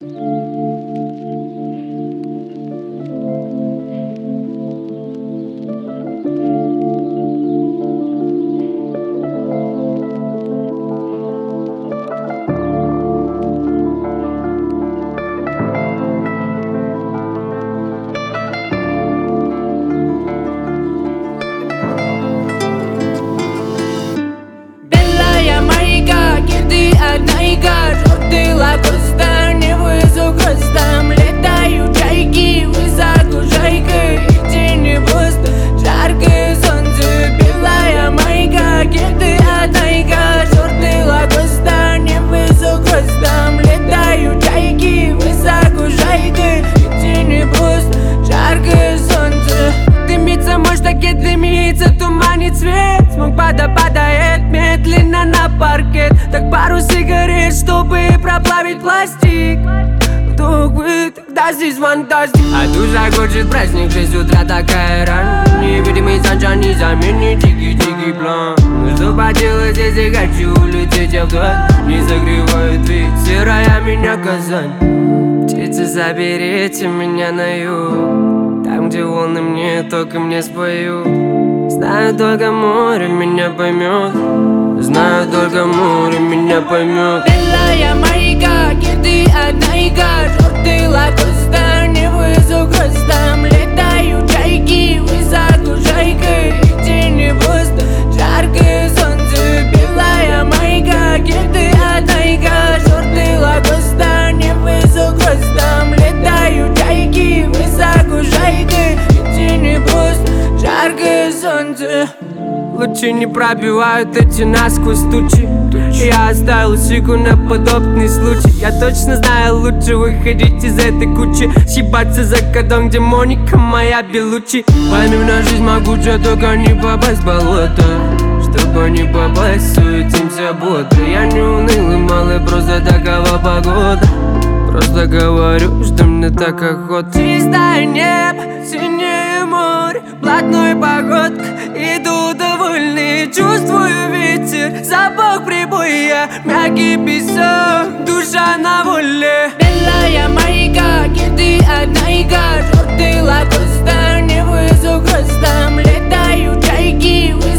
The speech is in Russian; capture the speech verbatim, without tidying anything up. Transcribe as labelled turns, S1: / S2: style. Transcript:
S1: Цвет смог падает медленно на паркет. Так пару сигарет, чтобы проплавить пластик. Вдруг вы, тогда здесь фантастик. А душа хочет праздник, в шесть утра такая рано. Невидимый санчан не заменит дикий-дикий план. Ну что поделать, если хочу улететь я вдаль. Не загревает ведь сырая меня Казань. Птицы, заберите меня на юг, там, где волны мне только мне споют. Знаю, только море меня поймет. Знаю, только море меня поймет.
S2: Белая маяка, кеды одна желтый лакоста, не вызов хвостом. Летают чайки, высоко жайкой, и тени пусто, жаркое солнце. Белая маяка, кеды одна желтый лакоста, не вызов хвостом. Летают чайки, высоко жайкой, и тени пусто, жаркое солнце.
S1: Лучи не пробивают эти насквозь тучи. Я оставил сику на подобный случай. Я точно знаю, лучше выходить из этой кучи. Съебаться за кодом, где Моника моя Белучи. Поймем на жизнь могучая, только не попасть в болото. Чтобы не попасть, суетимся бодро. Я не унылый малый, просто такова погода. Просто говорю, что мне так охота.
S2: Чистое небо, синее море, блатной походка, иду довольный. Чувствую ветер, запах прибоя, мягкий песок, душа на воле. Белая маяка, кеды одна желтый лакоста, не вызов хвостом. Летают чайки,